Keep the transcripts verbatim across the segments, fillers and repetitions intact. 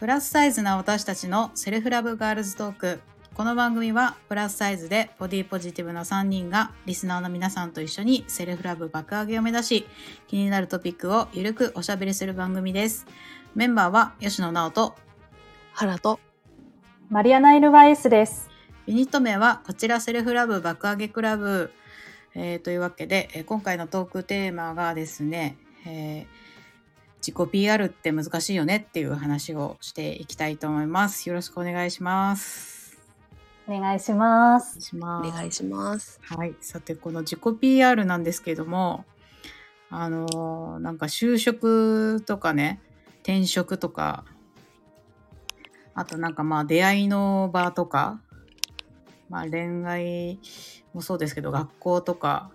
プラスサイズな私たちのセルフラブガールズトーク。この番組はプラスサイズでボディポジティブなさんにんがリスナーの皆さんと一緒にセルフラブ爆上げを目指し、気になるトピックをゆるくおしゃべりする番組です。メンバーは吉野直と原とマリアナ・イルバエスです。 ユニット名はこちらセルフラブ爆上げクラブ、えー、というわけで、えー、今回のトークテーマがですね、えー、自己 ピーアール って難しいよねっていう話をしていきたいと思います。よろしくお願いします。 お願いします。 お願いします。 はい、さてこの自己 ピーアール なんですけども、あのー、なんか就職とかね、転職とか、あとなんかまあ出会いの場とか、まあ恋愛もそうですけど、学校とか、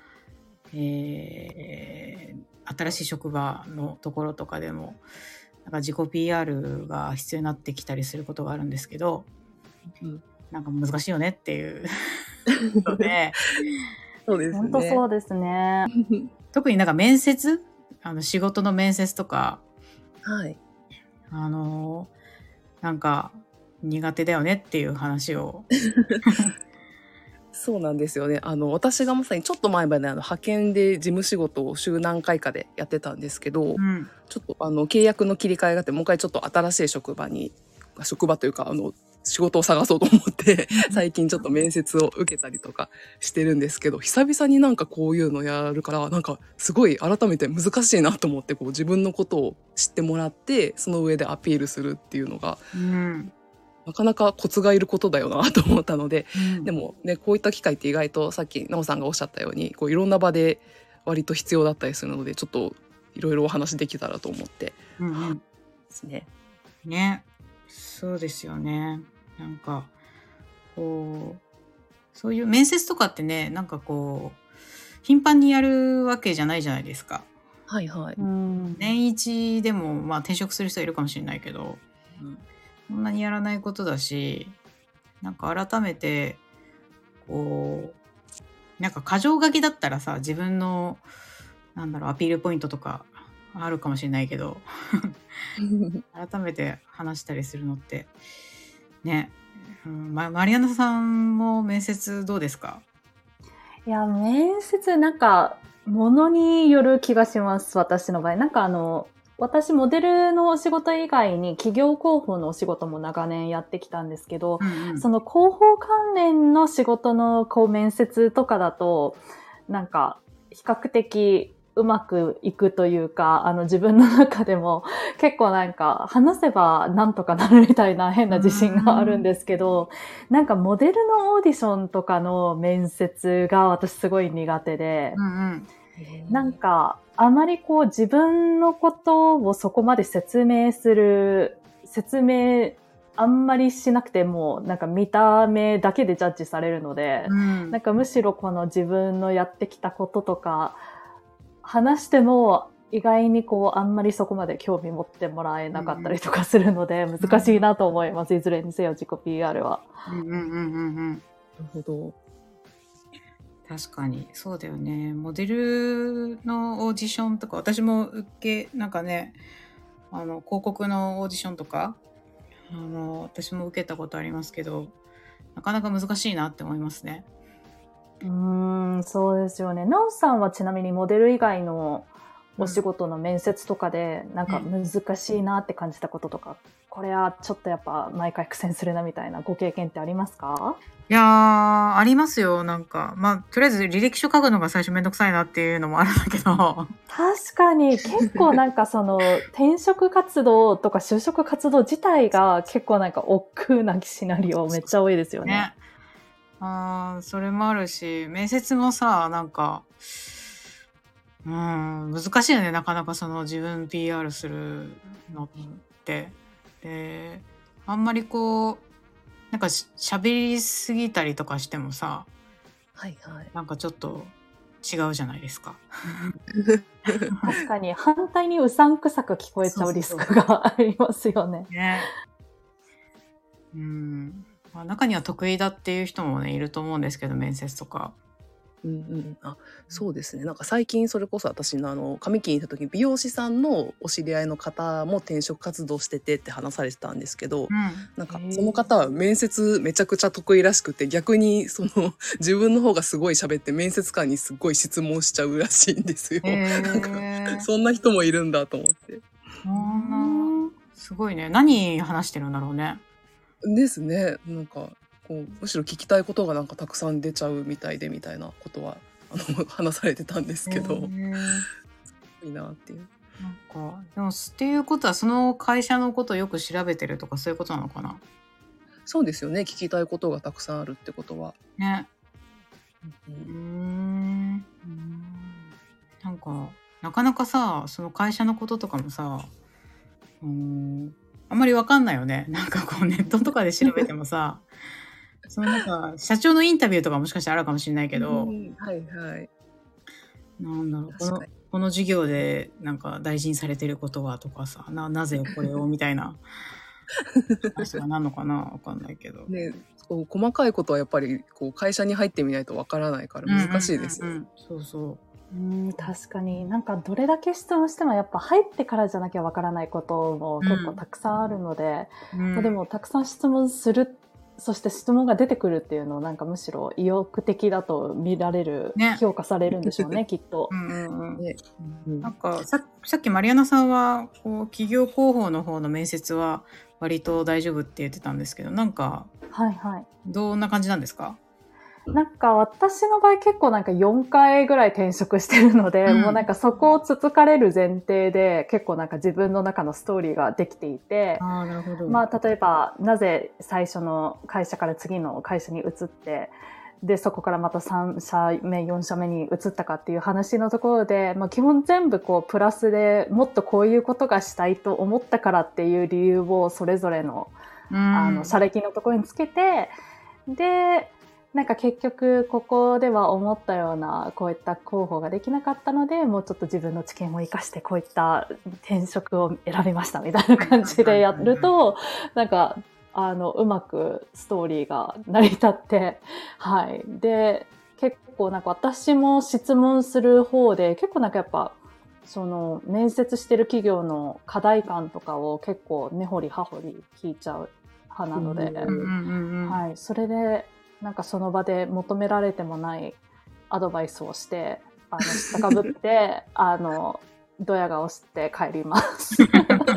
えー、新しい職場のところとかでもなんか自己 ピーアール が必要になってきたりすることがあるんですけど、うん、なんか難しいよねっていうのでそうですね。 本当そうですね。 特になんか面接、あの仕事の面接とか、 はい、 あのなんか苦手だよねっていう話をそうなんですよね。あの私がまさにちょっと前まであの派遣で事務仕事を週何回かでやってたんですけど、うん、ちょっとあの契約の切り替えがあってもう一回ちょっと新しい職場に職場というかあの仕事を探そうと思って最近ちょっと面接を受けたりとかしてるんですけど、久々になんかこういうのやるからなんかすごい改めて難しいなと思って、こう自分のことを知ってもらってその上でアピールするっていうのが、うん、なかなかコツがいることだよなと思ったので、うん、でもねこういった機会って意外とさっき奈緒さんがおっしゃったようにこういろんな場で割と必要だったりするので、ちょっといろいろお話できたらと思って、うんうん、ですね。 ね、そうですよね。なんかこうそういう面接とかってね、なんかこう頻繁にやるわけじゃないじゃないですか。 はいはい。 うん、年一でもまあ転職する人いるかもしれないけど、うん、そんなにやらないことだし、なんか改めてこうなんか箇条書きだったらさ、自分のなんだろうアピールポイントとかあるかもしれないけど改めて話したりするのってね、うん、ま、マリアナさんも面接どうですか？ いや、面接なんかものによる気がします。私の場合なんかあの私モデルのお仕事以外に企業広報のお仕事も長年やってきたんですけど、うんうん、その広報関連の仕事のこう面接とかだとなんか比較的うまくいくというか、あの自分の中でも結構なんか話せばなんとかなるみたいな変な自信があるんですけど、なんかモデルのオーディションとかの面接が私すごい苦手で、うんうん、なんかあまりこう自分のことをそこまで説明する、説明あんまりしなくてもなんか見た目だけでジャッジされるので、うん、なんかむしろこの自分のやってきたこととか話しても意外にこうあんまりそこまで興味持ってもらえなかったりとかするので難しいなと思います、うん、いずれにせよ自己 ピーアール は。 うんうんうんうんうん。 なるほど。 確かにそうだよね。モデルのオーディションとか私も受けなんかね、あの広告のオーディションとかあの私も受けたことありますけど、なかなか難しいなって思いますね。 うーん、そうですよね。なおさんはちなみにモデル以外のお仕事の面接とかで、うん、なんか難しいなって感じたこととか、うん、これはちょっとやっぱ毎回苦戦するなみたいなご経験ってありますか？ いやー、ありますよ。なんかまあとりあえず履歴書書くのが最初めんどくさいなっていうのもあるんだけど確かに結構なんかその転職活動とか就職活動自体が結構なんか億劫なシナリオめっちゃ多いですよね。ね、 あ、それもあるし、面接もさ、なんかうーん難しいよね。なかなかその自分 ピーアール するのってで、あんまりこうなんか喋りすぎたりとかしてもさ、 はいはい、 なんかちょっと違うじゃないですか確かに反対にうさんくさく聞こえちゃうリスクがありますよね。 ね、うん、まあ、中には得意だっていう人もねいると思うんですけど、面接とかうんうん、あ、そうですね。なんか最近それこそ私のあの髪切りに行った時に美容師さんのお知り合いの方も転職活動しててって話されてたんですけど、 うん。 なんかへその方は面接めちゃくちゃ得意らしくて、逆にその自分の方がすごい喋って面接官にすごい質問しちゃうらしいんですよ。 へなんかえ。 そんな人もいるんだと思って。 そんな、すごいね。何話してるんだろうね。 ですね。なんかこうむしろ聞きたいことがなんかたくさん出ちゃうみたいでみたいなことはあの話されてたんですけど、 へえ。 いいなっていう。 なんか、でも、っていうことは、その会社のことをよく調べてるとか、そういうことなのかな。 そうですよね。聞きたいことがたくさんあるってことは。 ね。 ううーん。なんか、なかなかさ、その会社のこととかもさ、うーん、あんまりわかんないよね。なんかこうネットとかで調べてもさ、そのなんか社長のインタビューとかもしかしたらあるかもしれないけど、 ん、はいはい。 なんだろう、この、 確かに。 この授業でなんか大事にされてることはとかさ、な、なぜこれをみたいな話がなんのかなわかんないけど。 ね、こう細かいことはやっぱりこう会社に入ってみないとわからないから難しいですよ。 うんうんうんうん、そうそう。 うん、確かになんかどれだけ質問してもやっぱ入ってからじゃなきゃわからないことも結構たくさんあるので、 うんまあ、でもたくさん質問する、そして質問が出てくるっていうのをなんかむしろ意欲的だと見られる、 ね、 評価されるんでしょうねきっと。 うんうんうんね、うん、 なんかさ、さっきマリアナさんはこう企業広報の方の面接は割と大丈夫って言ってたんですけど、なんかはいはい。 どんな感じなんですか？ なんか私の場合結構なんかよんかいぐらい転職してるので、 うん、 もうなんかそこをつつかれる前提で結構なんか自分の中のストーリーができていて、 ああ、なるほど。 まあ例えばなぜ最初の会社から次の会社に移って、でそこからまたさん社目よん社目に移ったかっていう話のところで、まあ基本全部こうプラスでもっとこういうことがしたいと思ったからっていう理由をそれぞれの、 うん、 あの社歴のところにつけて、でなんか結局ここでは思ったようなこういった候補ができなかったので、もうちょっと自分の知見を生かしてこういった転職を選びましたみたいな感じでやると、なんかあのうまくストーリーが成り立って、はい。で結構なんか私も質問する方で結構なんかやっぱその面接してる企業の課題感とかを結構根掘り葉掘り聞いちゃう派なので、 うんうんうん、 はい、それでなんかその場で求められてもないアドバイスをして、あの知ったかぶってあのドヤ顔して帰ります。い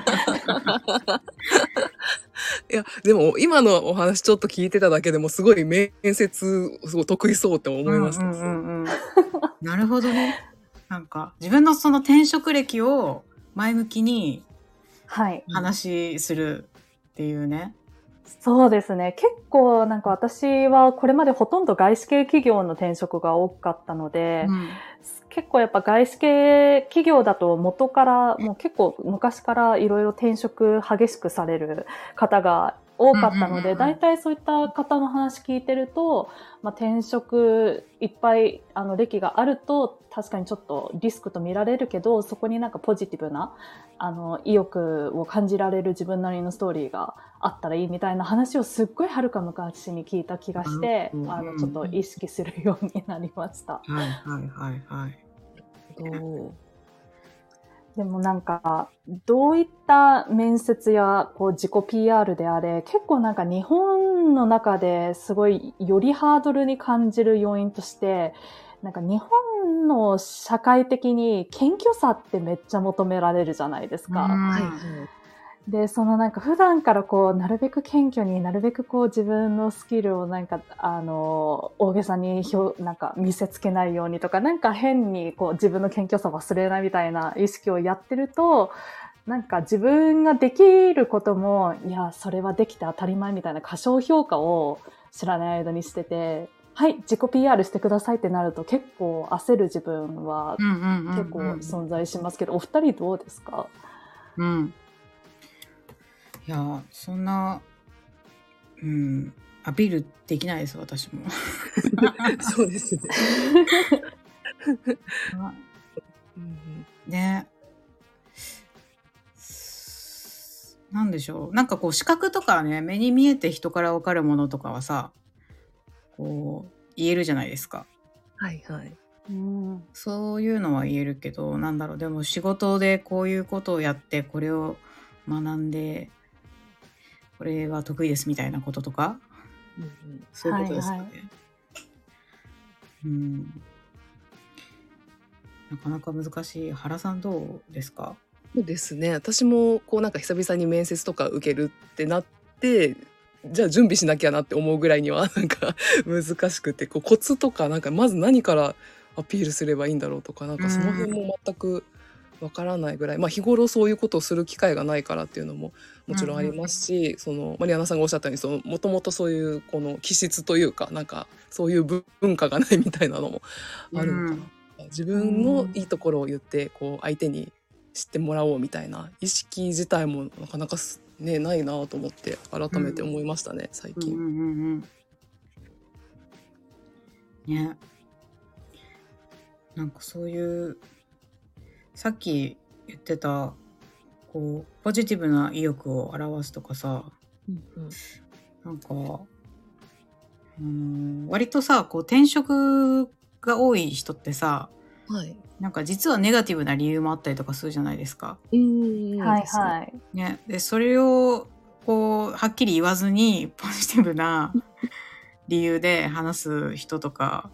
やでも今のお話ちょっと聞いてただけでもすごい面接すごい得意そうって思いました。うんうんうんうん、 なるほどね。なんか自分のその転職歴を前向きに話するっていうね。 はい、そうですね。結構なんか私はこれまでほとんど外資系企業の転職が多かったので、うん、結構やっぱ外資系企業だと元からもう結構昔からいろいろ転職激しくされる方が多かったので、だいたいそういった方の話聞いてると、まあ、転職いっぱいあの歴があると確かにちょっとリスクと見られるけど、そこになんかポジティブなあの意欲を感じられる自分なりのストーリーがあったらいいみたいな話をすっごいはるか昔に聞いた気がして、うん、あのちょっと意識するようになりました。 はいはいはいはい。 でもなんかどういった面接やこう自己 ピーアール であれ、結構なんか日本の中ですごいよりハードルに感じる要因として、なんか日本の社会的に謙虚さってめっちゃ求められるじゃないですか。はいはい、で、そのなんか普段からこうなるべく謙虚になるべくこう自分のスキルをなんかあの大げさに表なんか見せつけないようにとか、なんか変にこう自分の謙虚さ忘れないみたいな意識をやってると、なんか自分ができることもいやそれはできて当たり前みたいな過小評価を知らない間にしてて、はい自己 ピーアール してくださいってなると結構焦る自分は結構存在しますけど、お二人どうですか？ うん。いやそんな、うん、アピールできないです私も。 そうですね。 ね、なんでしょう、なんかこう視覚とかね、目に見えて人から分かるものとかはさ、こう言えるじゃないですか。 はいはい。 うん。 そういうのは言えるけど、なんだろう、でも仕事でこういうことをやってこれを学んでこれは得意ですみたいなこととか、 うんうん、 そういうことですかね。 はいはい。 うん。なかなか難しい。原さんどうですか？ そうですね。私もこうなんか久々に面接とか受けるってなって、じゃあ準備しなきゃなって思うぐらいにはなんか難しくて、こうコツとかなんかまず何からアピールすればいいんだろうとか、なんかその辺も全くわからないぐらい、まあ日頃そういうことをする機会がないからっていうのももちろんありますし、そのマリアナさんがおっしゃったように、そのもともとそういうこの気質というか、なんかそういう文化がないみたいなのもあるのかな。自分のいいところを言ってこう相手に知ってもらおうみたいな意識自体もなかなかねないなと思って改めて思いましたね、最近。 うんうんうんうん、ね、なんかそういうさっき言ってたこうポジティブな意欲を表すとかさ、 うんうん、 なんかうん割とさこう転職が多い人ってさ、 はい、 なんか実はネガティブな理由もあったりとかするじゃないですか。 うんはいはい。 ね、でそれをこうはっきり言わずにポジティブな理由で話す人とか、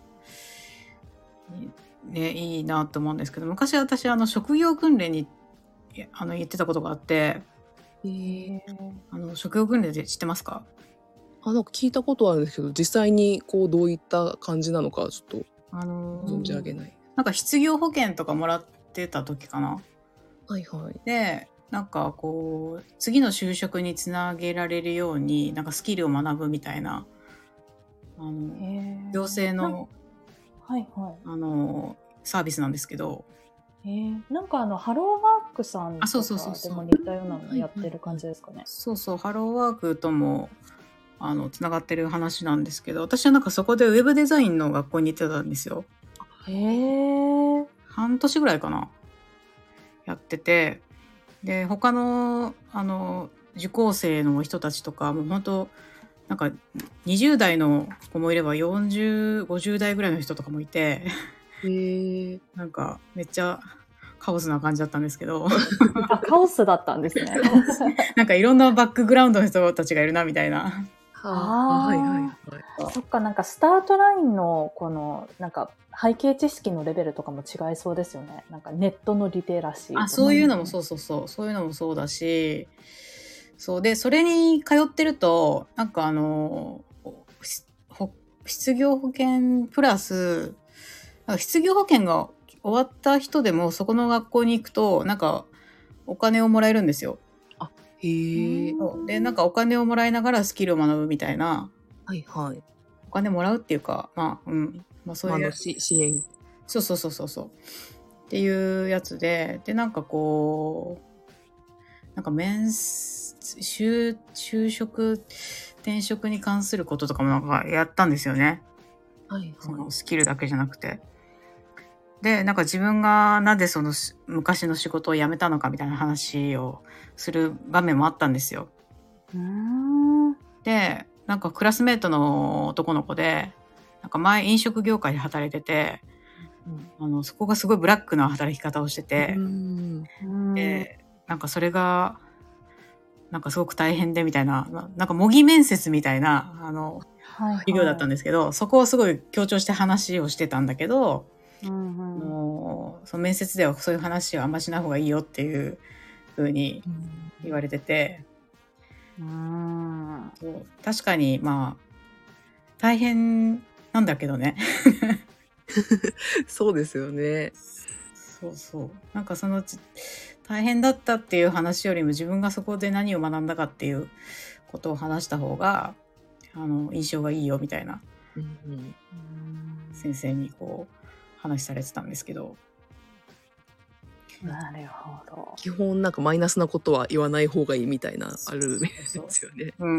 ね、いいなと思うんですけど、昔私あの職業訓練にあの言ってたことがあって、 えー、 あの職業訓練で知ってますか？ あなんか聞いたことはあるんですけど、実際にこうどういった感じなのかちょっとあの存じ上げない。 なんか失業保険とかもらってた時かな。 はいはい。 でなんかこう次の就職につなげられるようになんかスキルを学ぶみたいな、あの行政の、 はいはい、 あのサービスなんですけど、 えー、なんかあのハローワークさんとかでも似たようなのやってる感じですかね。 そうそう、ハローワークともあのつながってる話なんですけど、私はなんかそこでウェブデザインの学校に行ってたんですよ。 へえ。 半年ぐらいかなやってて、で他のあの受講生の人たちとかもう本当なんかにじゅう代の子もいればよんじゅう、ごじゅう代ぐらいの人とかもいて、 へー、 なんかめっちゃカオスな感じだったんですけどあ、カオスだったんですね。 なんかいろんなバックグラウンドの人たちがいるなみたいな。 はあ、はいはいはい。 そっか、なんかスタートラインのこのなんか背景知識のレベルとかも違いそうですよね。なんかネットのリテラシーとか。 あ、そういうのもそうそうそう、そういうのもそうだし、そうでそれに通ってるとなんかあの失業保険プラス失業保険が終わった人でもそこの学校に行くとなんかお金をもらえるんですよ。 あ、へえ。 でなんかお金をもらいながらスキルを学ぶみたいな。 はいはい。 お金もらうっていうかまあうんまあそういう、 まあ、支援。 そうそうそうそうそうっていうやつで、でなんかこうなんか面就就職転職に関することとかもなんかやったんですよね。 はいはい。 そのスキルだけじゃなくて。でなんか自分がなぜその昔の仕事を辞めたのかみたいな話をする場面もあったんですよ。 うーん。 でなんかクラスメートの男の子でなんか前飲食業界で働いてて、うん、あのそこがすごいブラックな働き方をしてて、 うん、 でなんかそれがなんかすごく大変でみたいな、なんか模擬面接みたいなあの、はいはい、授業だったんですけど、そこをすごい強調して話をしてたんだけど、うんうん、もうその面接ではそういう話はあんましない方がいいよっていう風に言われてて、うん、そう確かにまあ大変なんだけどねそうですよね。 そうそう、なんかその大変だったっていう話よりも自分がそこで何を学んだかっていうことを話した方があの印象がいいよみたいな、うんうん、先生にこう話されてたんですけど。 なるほど。 基本なんかマイナスなことは言わない方がいいみたいなあるんですよね。 うん、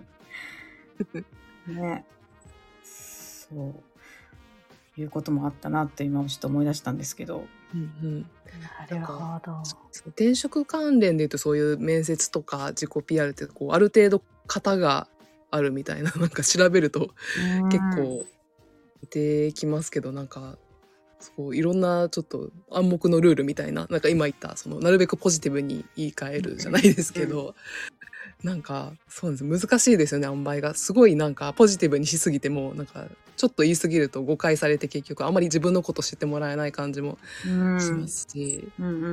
ね、そういうこともあったなって今ちょっと思い出したんですけど。 うんうん、 なるほど。 転職関連でいうとそういう面接とか自己 ピーアール ってこうある程度型があるみたいな、なんか調べると結構見てきますけど、なんかそういろんなちょっと暗黙のルールみたいな、なんか今言ったそのなるべくポジティブに言い換えるじゃないですけど、うん、なんかそうです、難しいですよね、塩梅が。すごいなんかポジティブにしすぎてもなんかちょっと言い過ぎると誤解されて結局あまり自分のこと知ってもらえない感じもしますし、うんうんうんうん、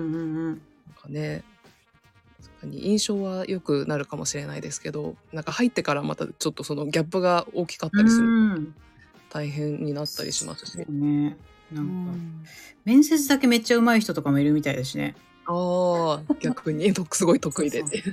なんかね、に印象は良くなるかもしれないですけど、なんか入ってからまたちょっとそのギャップが大きかったりすると大変になったりしますし、 そうね、なんか面接だけめっちゃ上手い人とかもいるみたいだしね。 ああ、逆にすごい得意でって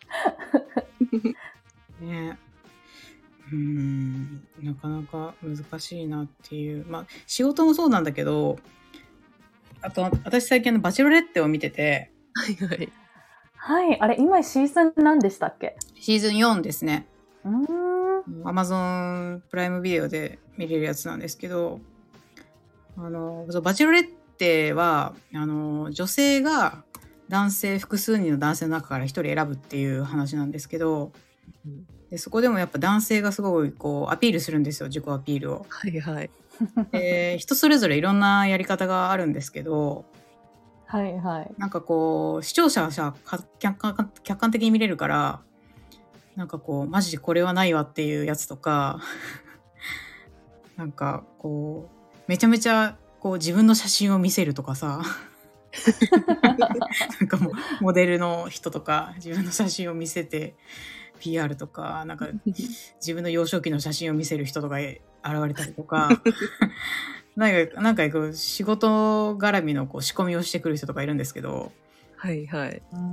ね、うーん、なかなか難しいなっていう。まあ仕事もそうなんだけど、あと私最近のバチェロレッテを見てて、 はいはいはい、あれ今シーズン何でしたっけ？ シーズンよんですね。 うーん、 アマゾンプライムビデオで見れるやつなんですけど、あのバチェロレッテはあの女性が男性複数人の男性の中から一人選ぶっていう話なんですけど、うん、でそこでもやっぱ男性がすごいこうアピールするんですよ、自己アピールを。 はいはい。 で人それぞれいろんなやり方があるんですけど、 はいはい、 なんかこう視聴者はさ客観、客観的に見れるから、なんかこうマジでこれはないわっていうやつとかなんかこうめちゃめちゃこう自分の写真を見せるとかさなんかもうモデルの人とか自分の写真を見せて ピーアール とか、なんか自分の幼少期の写真を見せる人とか現れたりとかなんかなんかこう仕事絡みのこう仕込みをしてくる人とかいるんですけど、 はいはい、 うん、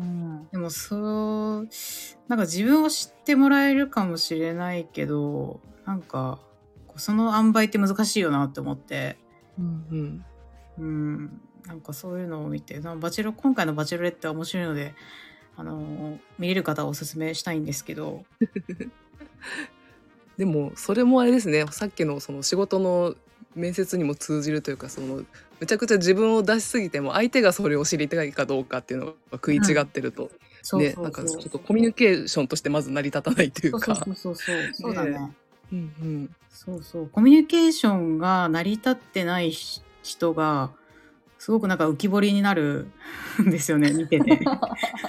でもそうなんか自分を知ってもらえるかもしれないけど、なんかその塩梅って難しいよなって思って、うんうん、うん、なんかそういうのを見て、バチェロ今回のバチェロレッテは面白いので、あの見れる方はおすすめしたいんですけどでもそれもあれですね、さっきのその仕事の面接にも通じるというか、そのめちゃくちゃ自分を出しすぎても相手がそれを知りたいかどうかっていうのが食い違ってると、うん、ね、なんかちょっとコミュニケーションとしてまず成り立たないというか、 そうそうそうそうそうだね、ね、 うんうん、 そうそうコミュニケーションが成り立ってない人がすごくなんか浮き彫りになるんですよね、見ててなん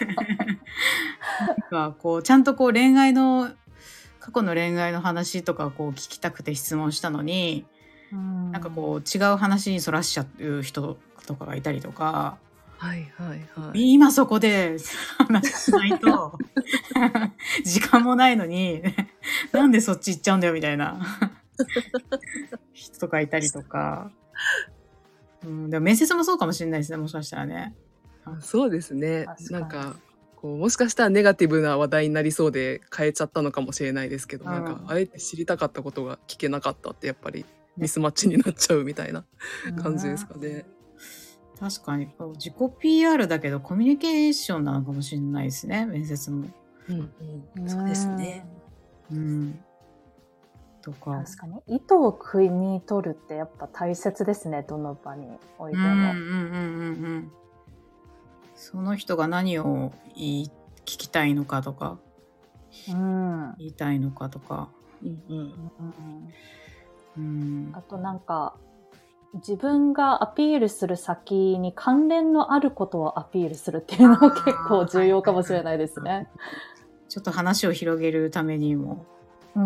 かこうちゃんとこう恋愛の過去の恋愛の話とかこう聞きたくて質問したのに、うんなんかこう違う話にそらしちゃう人とかがいたりとか、 はいはいはい、 今そこで話しないと時間もないのになんでそっち行っちゃうんだよみたいな人とかいたりとか、うん、でも面接もそうかもしれないですね、もしかしたらね。 そうですね、なんかこうもしかしたらネガティブな話題になりそうで変えちゃったのかもしれないですけど、うん、なんかあえて知りたかったことが聞けなかったってやっぱりミスマッチになっちゃうみたいな感じですかね。 うん、確かに自己 ピーアール だけどコミュニケーションなのかもしれないですね、面接も。 うんうん、そうですね。 うん。とか。 確かに意図を汲み取るってやっぱ大切ですね、どの場においても。うんうんうんうんうん。 その人が何を言い聞きたいのかとか、うん、言いたいのかとか、うんうんうん、あとなんか自分がアピールする先に関連のあることをアピールするっていうのも結構重要かもしれないですね。 ちょっと話を広げるためにも、うん、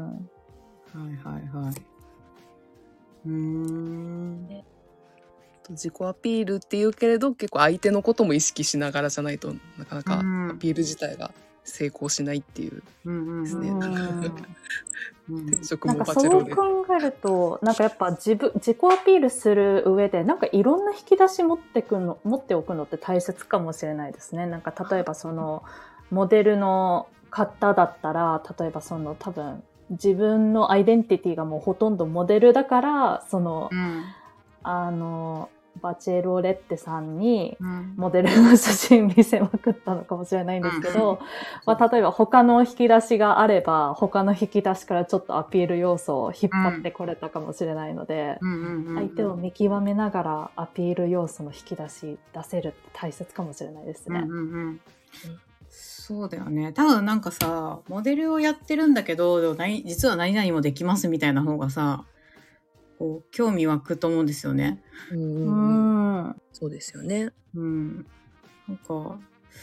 はいはいはい。うーん。 自己アピールっていうけれど結構相手のことも意識しながらじゃないとなかなかアピール自体が成功しないっていうですね。転職もバチェロで。 なんかそう考えるとなんかやっぱ自分自己アピールする上でなんかいろんな引き出し持ってくの持っておくのって大切かもしれないですね。なんか例えばそのモデルの方だったら例えばその多分自分のアイデンティティがもうほとんどモデルだからその、うんあのバチェロレッテさんにモデルの写真見せまくったのかもしれないんですけど、うんまあ、例えば他の引き出しがあれば他の引き出しからちょっとアピール要素を引っ張ってこれたかもしれないので、相手を見極めながらアピール要素の引き出し出せるって大切かもしれないですね。うんうんうんそうだよね。多分なんかさモデルをやってるんだけど実は何々もできますみたいな方がさこう興味湧くと思うんですよね。 うんううんん。 そうですよね。 うん、なんか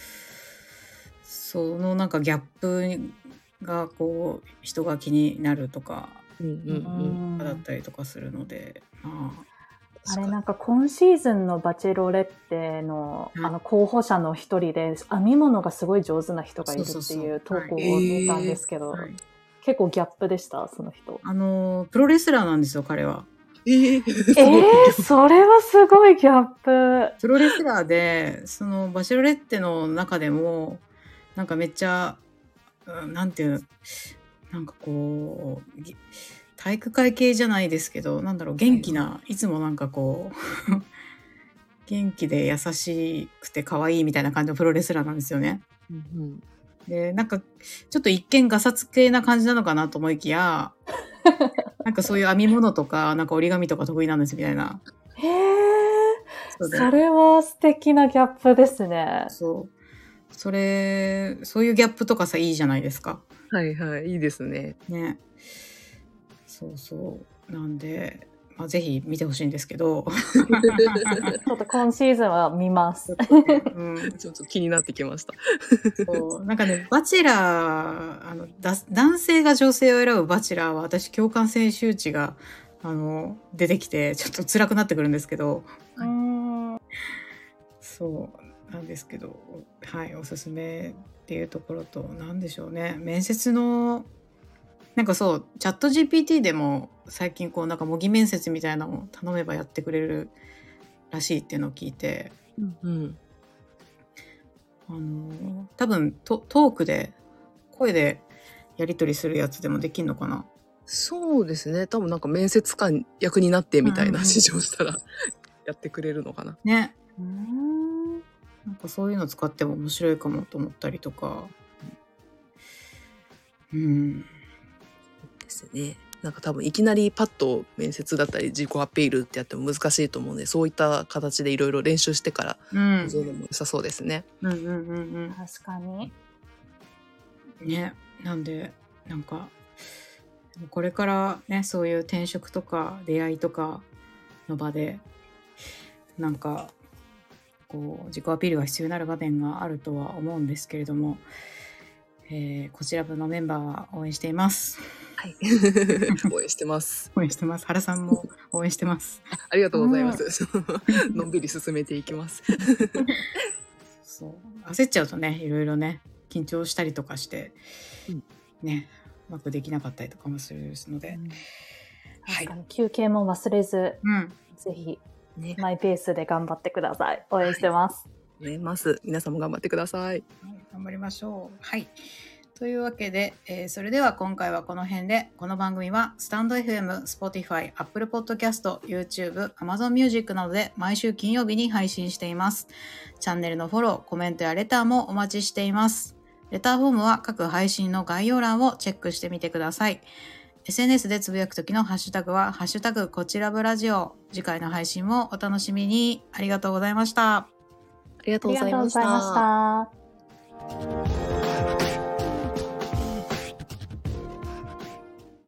そのなんかギャップがこう人が気になるとかうんうんうん。 だったりとかするので、まああれなんか今シーズンのバチェロレッテの、 うんあの候補者の一人で編み物がすごい上手な人がいるってそうそうそういう投稿をはい見たんですけど、 はい結構ギャップでしたその人。 あのプロレスラーなんですよ彼は。 えー、 えー、それはすごいギャップ。 プロレスラーでそのバチェロレッテの中でもなんかめっちゃ、うん、なんていうなんかこうぎ体育会系じゃないですけどなんだろう元気な、いつもなんかこう元気で優しくて可愛いみたいな感じのプロレスラーなんですよね。 うんうんでなんかちょっと一見ガサツ系な感じなのかなと思いきやなんかそういう編み物とかなんか折り紙とか得意なんですみたいな。 へえ、 そうでそれは素敵なギャップですね。 そうそれそういうギャップとかさいいじゃないですか。 はいはい、いいですね。 ね。そうそうなんで、まあ、ぜひ見てほしいんですけどちょっと今シーズンは見ます。 うん、 ちょっと気になってきました。 そうなんかねバチェラーあのだ男性が女性を選ぶバチェラーは私共感性周知があの出てきてちょっと辛くなってくるんですけど、 うーん。 そうなんですけど、はいおすすめっていうところとなんでしょうね面接のなんかそうチャット ジーピーティー でも最近こうなんか模擬面接みたいなのを頼めばやってくれるらしいっていうのを聞いて、 うんうんあの多分トトークで声でやり取りするやつでもできるのかな。 そうですね。多分なんか面接官役になってみたいな指示をしたらやってくれるのかな。 ねうーん。 なんかそういうの使っても面白いかもと思ったりとかうんですね。なんか多分いきなりパッと面接だったり自己アピールってやっても難しいと思うので、そういった形でいろいろ練習してからうん臨んでも良さそうですね。 うんうんうん確かに。 うんねなんでなんかこれからねそういう転職とか出会いとかの場でなんかこう自己アピールが必要になる場面があるとは思うんですけれども、えーこちらのメンバーは応援しています。 はい。応援してます。 応援してます。原さんも応援してます。 ありがとうございます。のんびり進めていきます。 そう焦っちゃうとねいろいろね緊張したりとかして、うん、ねうまくできなかったりとかもするので、 うん、 はい、 確かに休憩も忘れず、 うん、 ぜひ、 ね、 マイペースで頑張ってください。応援してます。 応援します。皆さんも頑張ってください。はい、 頑張りましょう。はい。というわけで、えー、それでは今回はこの辺で、この番組はスタンド エフエム、Spotify、Apple Podcast、YouTube、Amazon Music などで毎週金曜日に配信しています。チャンネルのフォロー、コメントやレターもお待ちしています。レターフォームは各配信の概要欄をチェックしてみてください。エスエヌエス でつぶやくときのハッシュタグは、ハッシュタグこちらぶラジオ。次回の配信もお楽しみに。ありがとうございました。 ありがとうございました。 ありがとうございました。